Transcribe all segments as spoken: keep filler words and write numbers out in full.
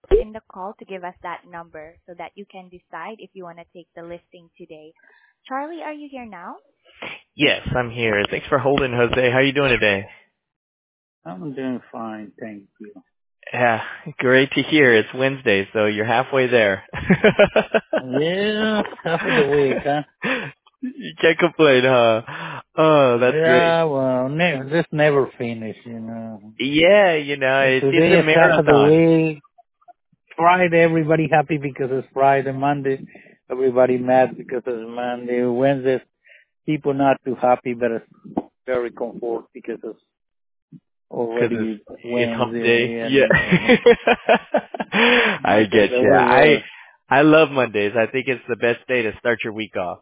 in the call to give us that number so that you can decide if you want to take the listing today. Charlie, are you here now? Yes, I'm here. Thanks for holding, Jose. How are you doing today? I'm doing fine, thank you. Yeah, great to hear. It's Wednesday, so you're halfway there. Yeah, half of the week, huh? You can't complain, huh? Oh, that's great. Yeah, well, ne- this never finish, you know. Yeah, you know, And it's it's today a is half of the marathon. week. Friday, everybody happy because it's Friday. Monday, everybody mad because it's Monday. Wednesday, people not too happy, but it's very comfort because it's Because it's already it's hump day. Wednesday, Yeah. and uh, I because get it you. I was, uh, I love Mondays. I think it's the best day to start your week off.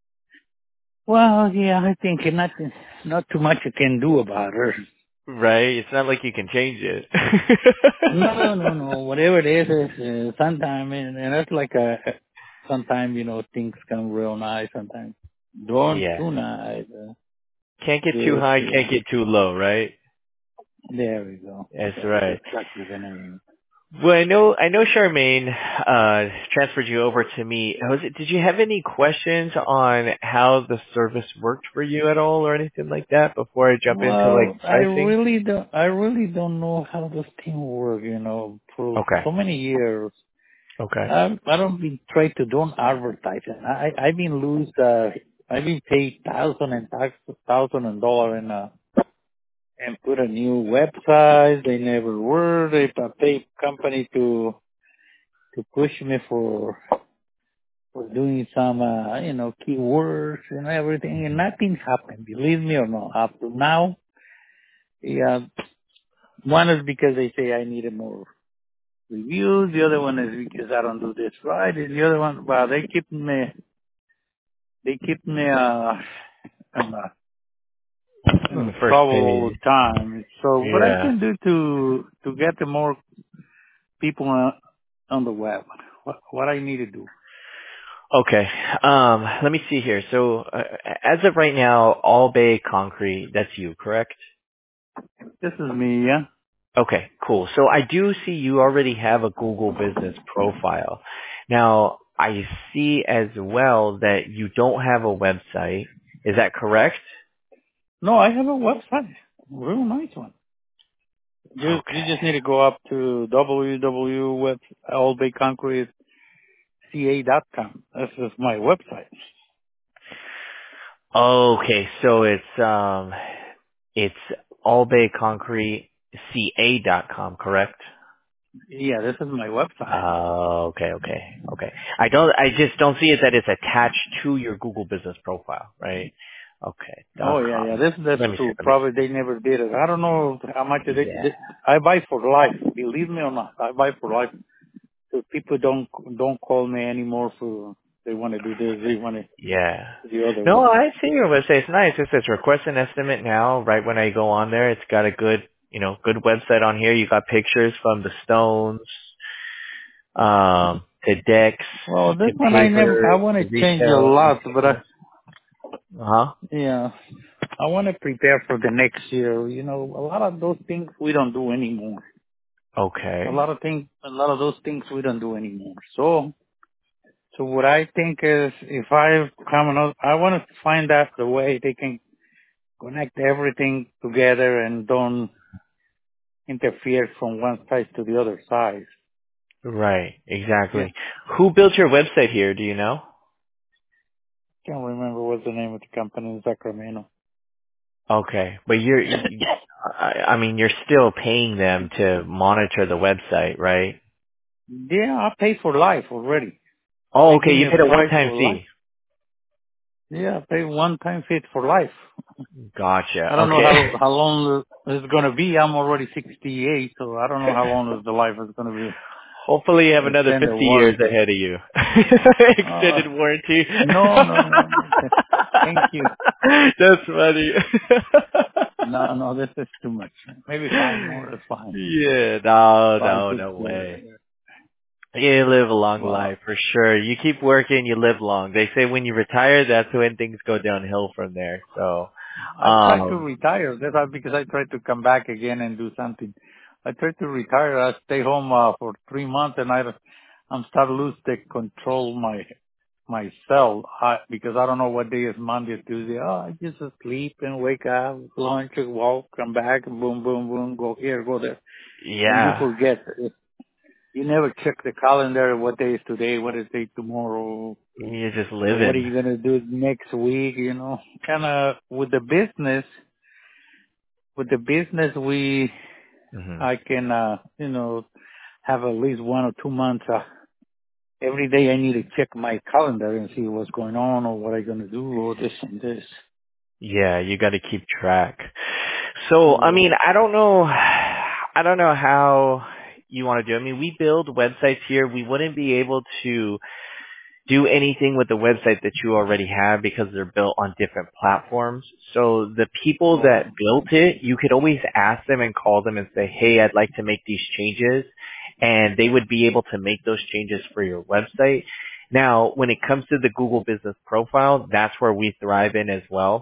well, yeah, I think not, not too much you can do about it. Right? It's not like you can change it. No, no, no. Whatever it is, is uh, sometimes, and, and that's like a, sometimes, you know, things come real nice, sometimes don't Yeah. too nice. Uh, Can't get too just, high, uh, can't get too low, right? there we go. That's That's right. exactly the name. Well, I know, I know Charmaine, uh, transferred you over to me. Was it, did you have any questions on how the service worked for you at all or anything like that before I jump into like Well, I pricing? really don't, I really don't know how this thing works, you know, for Okay. so many years. Okay. I, I don't been try to don't advertise it. I, I've been lose, uh, I've been paid thousand and tax, thousand and dollar in, uh, and put a new website. They never were. They pay company to to push me for for doing some uh, you know keywords and everything, and nothing happened. Believe me or not, up to now. Yeah, one is because they say I needed more reviews. The other one is because I don't do this right. And the other one, well, they keep me they keep me uh, in, uh, On in the first trouble all page. the time. So what I Yeah. can do to to get the more people on, on the web. What, what I need to do. Okay. Um, let me see here. So, uh, as of right now, All Bay Concrete, that's you, correct? This is me, yeah? Okay, cool. So I do see you already have a Google business profile. Now, I see as well that you don't have a website. Is that correct? No, I have a website. Real nice one. Just, you Okay. just need to go up to w w w dot web all bay concrete c a dot com. This is my website. Okay, so it's um it's all bay concrete c a dot com, correct? Yeah, this is my website. Oh, okay, okay, okay. I don't I just don't see it that it's attached to your Google business profile, right? Okay, dot Oh yeah, yeah, com. this, that's Let me see, true. let me Probably they never did it. I don't know how much they, see. Yeah. they I buy for life. Believe me or not, I buy for life. So people don't, don't call me anymore for, they want to do this, they want to Yeah. do the other No, one. I see your website. It's nice. It says request an estimate now. Right when I go on there, it's got a good, you know, good website on here. You got pictures from the stones, um, to decks, Well, this to one I never, I paver, want to to change a retail, to lot, but I, shingles. Uh huh. yeah, I want to prepare for the next year. You know, a lot of those things we don't do anymore. A Okay. lot of things, a lot of those things we don't do anymore. So, so what I think is if I come on, I want to find out the way they can connect everything together and don't interfere from one side to the other side. Right. Just Exactly. Who built your website here? Do you know? can't remember what's the name of the company in Sacramento. Okay, but you're, you, I I mean, you're still paying them to monitor the website, right? Yeah, I paid for life already. Oh, They okay. give You me a paid a price one-time for life. fee. Yeah, I pay one time fee for life. Gotcha. I don't know Okay. how how long it's gonna be. I'm already sixty-eight, so I don't know how long is the life is gonna be. Hopefully you have another Extended fifty years warranty. ahead of you. Uh, Extended warranty. no, no, no. Thank you. That's funny. No, no, this is too much. Maybe five more is fine. Yeah, no, Five, no, six no way. years. You live a long Wow. life for sure. You keep working, you live long. They say when you retire, that's when things go downhill from there. So, I try to um, retire. That's why- because I try to come back again and do something I try to retire. I stay home uh, for three months, and I I'm start lose the control my myself I, because I don't know what day is Monday, Tuesday. Oh, I just sleep and wake up, lunch, walk, come back, boom, boom, boom, go here, go there, and you Yeah. forget. You never check the calendar. What day is today? What is day tomorrow? You're just Or what are living. you gonna do next week? You know, kind of with the business. With the business, we Hmm. I can uh, you know have at least one or two months. Uh, every day I need to check my calendar and see what's going on or what I'm gonna do or this and this. Yeah, you got to keep track. So, I Yeah. mean, I don't know, I don't know how you want to do. I mean, we build websites here. We wouldn't be able to do anything with the website that you already have because they're built on different platforms. So the people Oh. that built it, you could always ask them and call them and say, hey, I'd like to make these changes. And they would be able to make those changes for your website. Now, when it comes to the Google Business Profile, that's where we thrive in as well.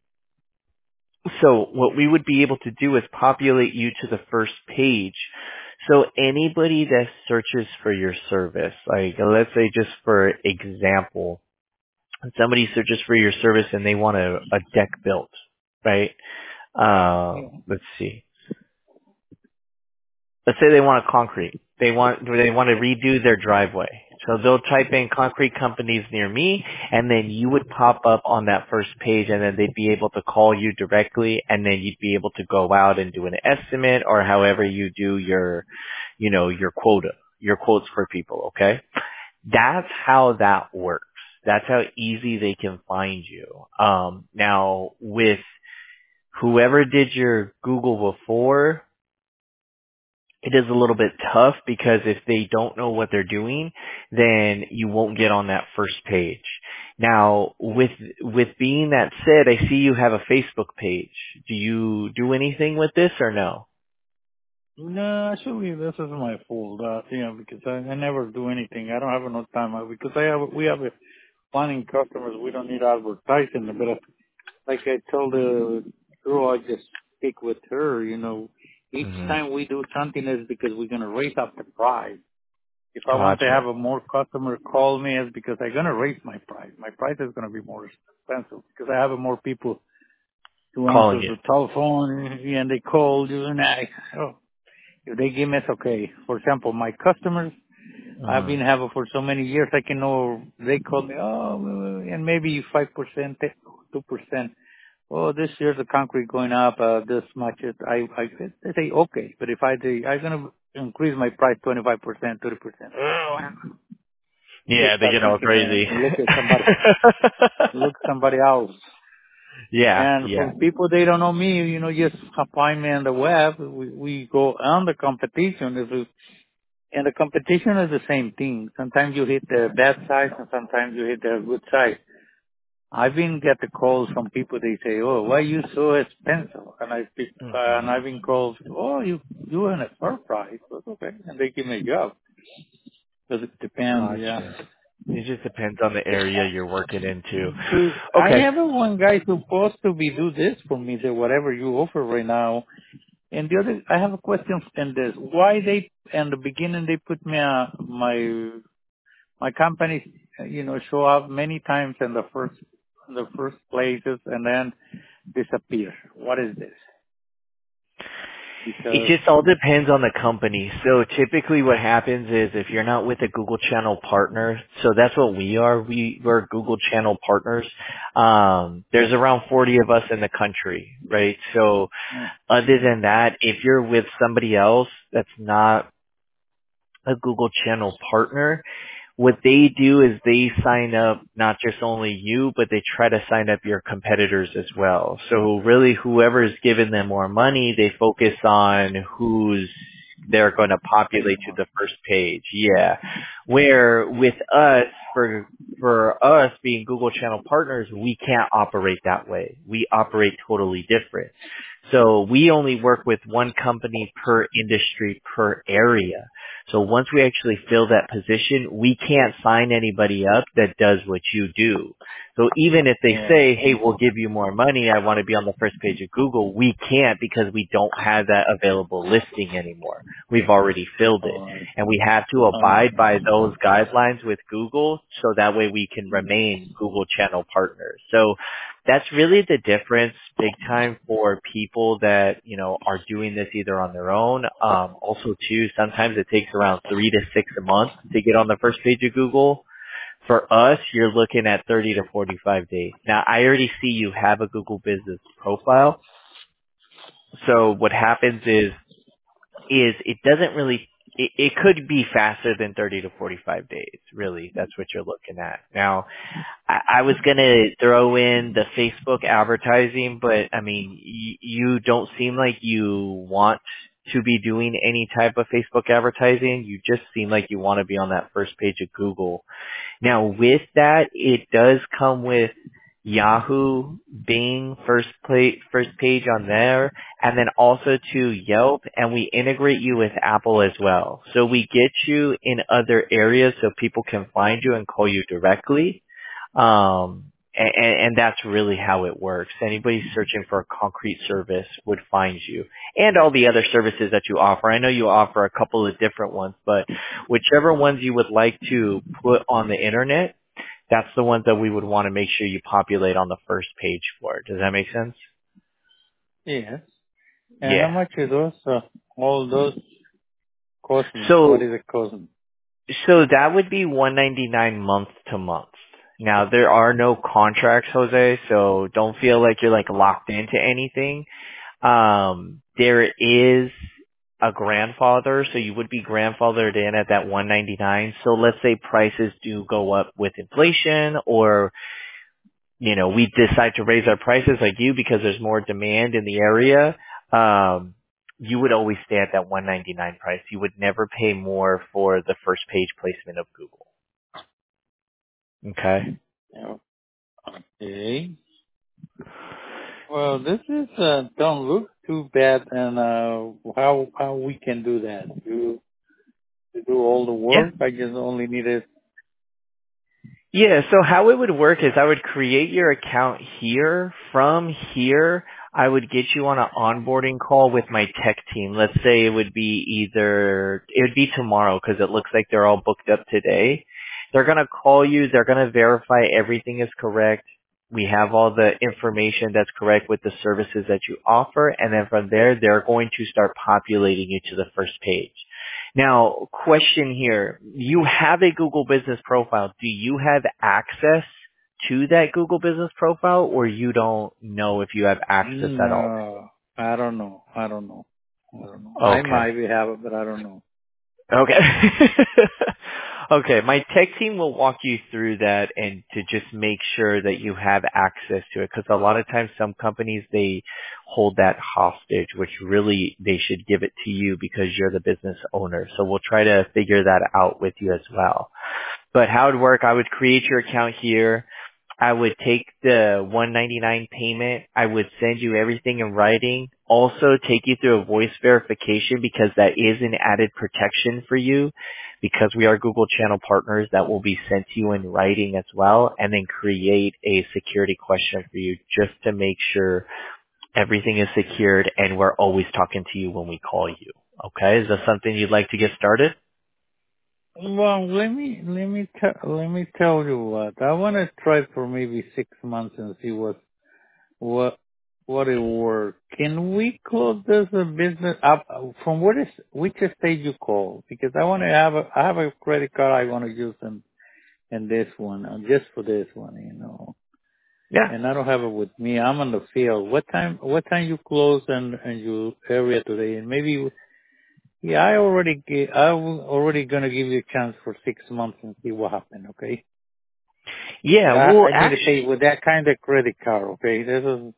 So what we would be able to do is populate you to the first page. So anybody that searches for your service, like let's say just for example, somebody searches for your service and they want a, a deck built, right? Uh, Yeah. let's see. Let's say they want a concrete. They want they want to redo their driveway. So they'll type in concrete companies near me, and then you would pop up on that first page, and then they'd be able to call you directly, and then you'd be able to go out and do an estimate or however you do your, you know, your quota, your quotes for people. Okay, that's how that works. That's how easy they can find you. Um, now with whoever did your Google before, it is a little bit tough because if they don't know what they're doing, then you won't get on that first page. Now, with with being that said, I see you have a Facebook page. Do you do anything with this or no? No, actually, this is my fault. Uh, you know, because I, I never do anything. I don't have enough time uh, because I have we have a planning customers. We don't need advertising, but uh, like I told the girl, I just speak with her. You know, each Hmm. time we do something is because we're gonna raise up the price. If I want to Gotcha. have a more customer call me, it's because I'm gonna raise my price. My price is gonna be more expensive because I have a more people to Calling answer you. the telephone and they call you and I. Oh, if they give me, it's okay. For example, my customers, I've Hmm. been having for so many years, I can know, they call me, oh, and maybe five percent, two percent. Oh, this year the concrete going up, uh, this much. It, I, I, they say, okay. But if I, say, I'm going to increase my price twenty-five percent, thirty percent. Oh, they Yeah, they start get all thinking, man, crazy. look at somebody, look at somebody else. Yeah, And yeah. from people they don't know me, you know, just find me on the web. We, we go on the competition. If we, and the competition is the same thing. Sometimes you hit the bad side and sometimes you hit the good side. I've been get the calls from people, they say, oh, why you so expensive? And I pick, uh, Hmm. and I've been called, oh, you, you in a fair price. That's okay. And they give me a job. Because it depends, yeah. Gotcha. It just depends on the area you're working into. So I Okay. have a one guy supposed to be do this for me, say whatever you offer right now. And the other, I have a question in this. Why they, in the beginning, they put me, uh, my, my company, uh, you know, show up many times in the first, in the first places and then disappear. What is this? It Because, just all depends on the company. So typically what happens is if you're not with a Google Channel partner, so that's what we are. We, we're Google Channel partners. Um, there's around forty of us in the country, right? So uh, other than that, if you're with somebody else that's not a Google Channel partner, what they do is they sign up not just only you, but they try to sign up your competitors as well. So really whoever is giving them more money, they focus on who's they're going to populate to the first page. Yeah. Where with us, for for us being Google Channel partners, we can't operate that way. We operate totally different. So we only work with one company per industry per area. So once we actually fill that position, we can't sign anybody up that does what you do. So even if they Yeah. say, hey, we'll give you more money, I want to be on the first page of Google, we can't because we don't have that available listing anymore. We've already filled it. All right. And we have to abide Okay. by those guidelines with Google so that way we can remain Google channel partners. So that's really the difference big time for people that, you know, are doing this either on their own. Um, also too, sometimes it takes around three to six a month to get on the first page of Google. For us, you're looking at thirty to forty-five days. Now, I already see you have a Google business profile. So what happens is, is it doesn't really, it, it could be faster than thirty to forty-five days, really. That's what you're looking at. Now, I, I was going to throw in the Facebook advertising, but I mean, y- you don't seem like you want to be doing any type of Facebook advertising. You just seem like you want to be on that first page of Google. Now with that, it does come with Yahoo, Bing, first play, first page on there, and then also to Yelp, and we integrate you with Apple as well. So we get you in other areas so people can find you and call you directly. Um, and, and that's really how it works. Anybody searching for a concrete service would find you. And all the other services that you offer. I know you offer a couple of different ones, but whichever ones you would like to put on the internet, that's the ones that we would want to make sure you populate on the first page for. Does that make sense? Yes. And how Yeah. much is those, uh, all those cost me? What So is it costing? So that would be one ninety-nine month to month. Now there are no contracts, Jose, so don't feel like you're like locked into anything. Um, there is a grandfather, so you would be grandfathered in at that one ninety-nine. So let's say prices do go up with inflation, or you know, we decide to raise our prices like you because there's more demand in the area. Um, you would always stay at that one ninety-nine price. You would never pay more for the first page placement of Google. Okay. Yeah. Okay. Well, this is, uh, don't look too bad, and, uh, how, how we can do that? You, you do all the Yeah. work? I just only need it. Yeah, so how it would work is I would create your account here. From here, I would get you on an onboarding call with my tech team. Let's say it would be either, it would be tomorrow because it looks like they're all booked up today. They're going to call you. They're going to verify everything is correct. We have all the information that's correct with the services that you offer. And then from there, they're going to start populating you to the first page. Now, question here. You have a Google Business Profile. Do you have access to that Google Business Profile, or you don't know if you have access at all? No, I don't know. I don't know. I don't know. I Okay. might have it, but I don't know. Okay. Okay. My tech team will walk you through that and to just make sure that you have access to it. Because a lot of times some companies, they hold that hostage, which really they should give it to you because you're the business owner. So we'll try to figure that out with you as well. But how it would work, I would create your account here. I would take the one ninety-nine payment. I would send you everything in writing. Also take you through a voice verification because that is an added protection for you because we are Google channel partners that will be sent to you in writing as well, and then create a security question for you just to make sure everything is secured and we're always talking to you when we call you. Okay? Is that something you'd like to get started? Well, let me let me tell let me tell you what I want to try for maybe six months and see what what what it works. Can we close this uh, business up from what is which stage you call? Because I want to have a I have a credit card I want to use in in this one uh, just for this one, you know. Yeah. And I don't have it with me. I'm on the field. What time what time you close in in your area today? And maybe yeah, I already ga- I was already gonna give you a chance for six months and see what happened. Okay. Yeah, But I, well, I need to actually, pay with that kind of credit card. Okay. This is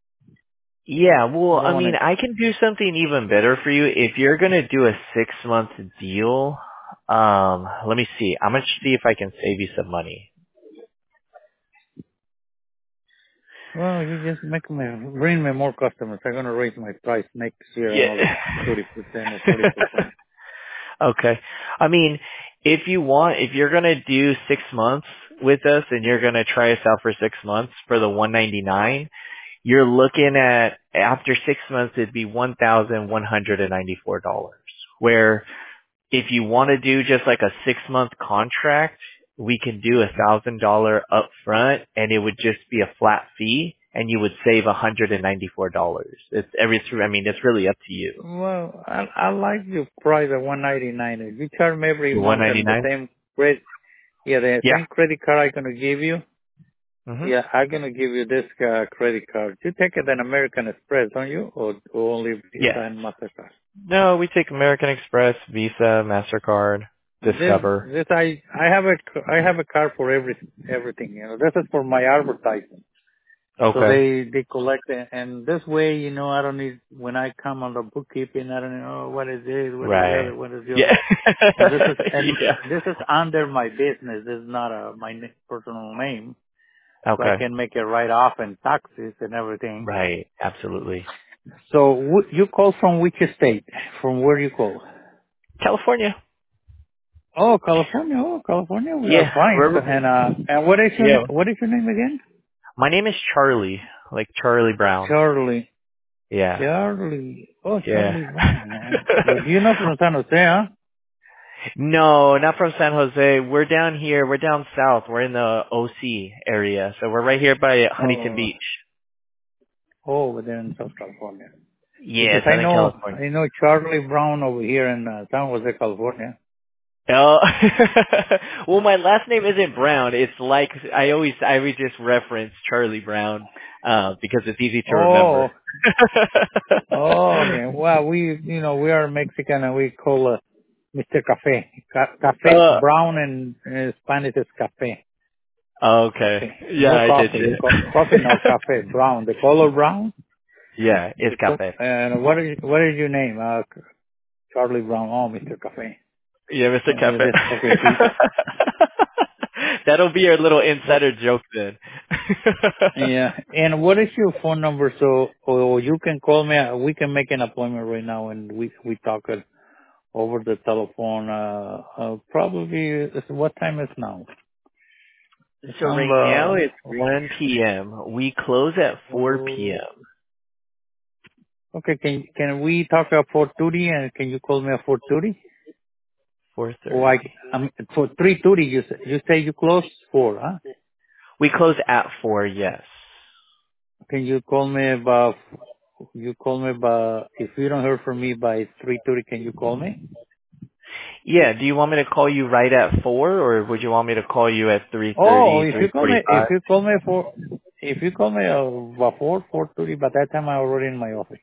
yeah, I well, don't I want mean, to. I can do something even better for you. If you're going to do a six month deal, um, let me see. I'm going to see if I can save you some money. Well, you just make me, bring me more customers. I'm going to raise my price next year another Yeah. thirty percent or forty percent. Okay. I mean, if you want, if you're gonna do six months with us and you're gonna try us out for six months for the one ninety-nine, you're looking at after six months it'd be one thousand one hundred and ninety-four dollars. Where if you want to do just like a six month contract, we can do a thousand dollar upfront and it would just be a flat fee and you would save one hundred and ninety-four dollars. It's every, I mean, it's really up to you. Well, I, I like your price at one ninety-nine. If you charge me every The month and the one ninety-nine? same credit, yeah, the Yeah. same credit card I'm going to give you, Mhm. yeah, I'm going to give you this uh, credit card. You take it an American Express, don't you? Or, or only Visa Yes. and MasterCard? No, we take American Express, Visa, MasterCard, This, Discover. this, I, I have a, I have a card for every, everything, you know. This is for my advertising. So Okay. they, they collect it, and this way, you know, I don't need, when I come on the bookkeeping, I don't know, oh, what is this, what is the other, Right. what is the other. Yeah. And this is, and Yeah. this is under my business. This is not a, my n- personal name. So I Okay. can make it right off and taxes and everything. Right. Absolutely. So wh- you call from which state? From where you call? California. Oh, California. Oh, California. We are Yeah. fine. So, We're, and, uh, and what is your, yeah. na- what is your name again? My name is Charlie, like Charlie Brown. Charlie. Yeah. Charlie. Oh, Yeah. Charlie Brown. Oh. But you're not from San Jose, huh? No, not from San Jose. We're down here. We're down south. We're in the O C area. So we're right here by Huntington Oh, Beach. oh, but they're in South California. Because Yeah, I Southern know, California. I know Charlie Brown over here in uh, San Jose, California. Oh, well, my last name isn't Brown. It's like I always, I always just reference Charlie Brown uh, because it's easy to Oh, remember. oh, okay. Well, we, you know, we are Mexican and we call uh, Mister Cafe. Ca- Cafe uh, Brown in uh, Spanish is cafe. okay, Cafe. yeah, No I did. coffee. Co- coffee, no cafe. Brown. The color brown. Yeah, it's The co- cafe. and what is what is your name? Uh, Charlie Brown. Oh, Mister Cafe. Yeah, Mister Uh, Cafe. this, okay. So, That'll be your little what? insider joke then. Yeah. And what is your phone number? So, or you can call me. uh, We can make an appointment right now, and we we talk it over the telephone. Uh, uh probably. uh, What time is now? It's So on right now the. it's one p m. We close at four p m. Oh, okay. Can can we talk at four thirty? And can you call me at four thirty? four Or I thirty. um for three thirty. You say you say you close four, huh? We close at four, yes. Can you call me about? You call me about. If you don't hear from me by three thirty, can you call me? Yeah, do you want me to call you right at four, or would you want me to call you at three Oh, thirty, if you three call me, if forty-five? you call me for, if you call me uh, about four, four thirty, by that time I'm already in my office.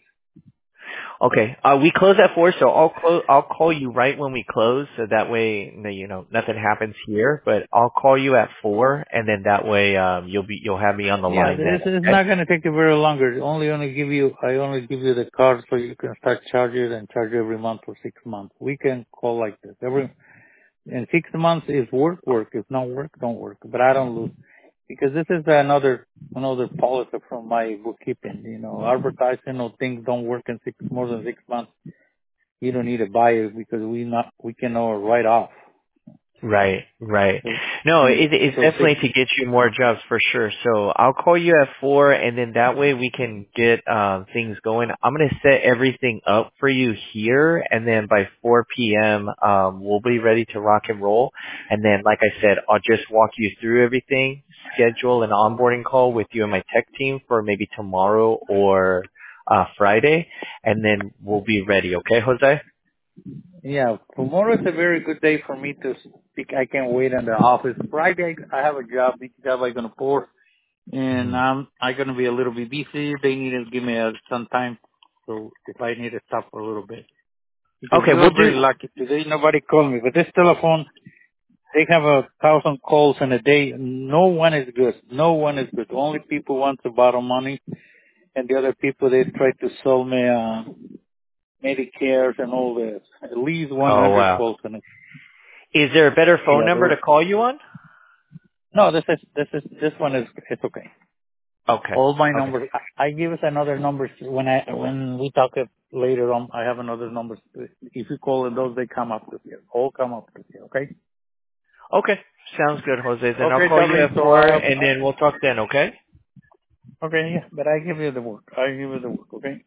Okay, uh, we close at four, so I'll close. I'll call you right when we close, so that way, you know, nothing happens here. But I'll call you at four, and then that way, um, you'll be, you'll have me on the Yeah, line then. this is Okay? not going to take you very longer. Only, only give you, I only give you the card so you can start charging and charge every month for six months. We can call like this. Every, in six months is work, work. If not work, don't work. But I don't lose. Because this is another, another policy from my bookkeeping. You know, advertising or things don't work in six, more than six months. You don't need to buy it because we not, we can know it right off. Right, right. So, No, and it, it's so six, definitely to get you more jobs for sure. So I'll call you at four, and then that way we can get um, things going. I'm gonna set everything up for you here, and then by four p m. Um, we'll be ready to rock and roll. And then, like I said, I'll just walk you through everything, schedule an onboarding call with you and my tech team for maybe tomorrow or uh, Friday, and then we'll be ready. Okay, Jose? yeah, tomorrow is a very good day for me to speak. I can wait in the office. Friday, I have a job, big job I'm going to pour, and Mhm. um, I'm going to be a little bit busy. They need to give me uh some time, so if I need to stop for a little bit. Because Okay, we we'll are very do. lucky. Today, nobody called me, but this telephone, they have a thousand calls in a day. No one is good. No one is good. Only people want to borrow money, and the other people, they try to sell me uh, Medicares and all this. At least Oh one hundred wow. calls in a Is there a better phone yeah, number those to call you on? no, this is this is this one is it's okay. Okay. All my Okay. numbers. I, I give us another numbers when I when we talk it later on. I have another numbers. If you call it those, they come up with you. All come up with you. Okay. Okay. Sounds good, Jose. Then I'll Okay, call you Charlie. at So four, I, and I then we'll talk then. Okay. okay, yeah, but I give you the work. I give you the work. Okay.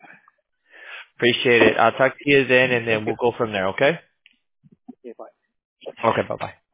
Appreciate it. I'll talk to you then, and then Okay. we'll go from there. Okay. Okay. Bye. Okay. Bye bye.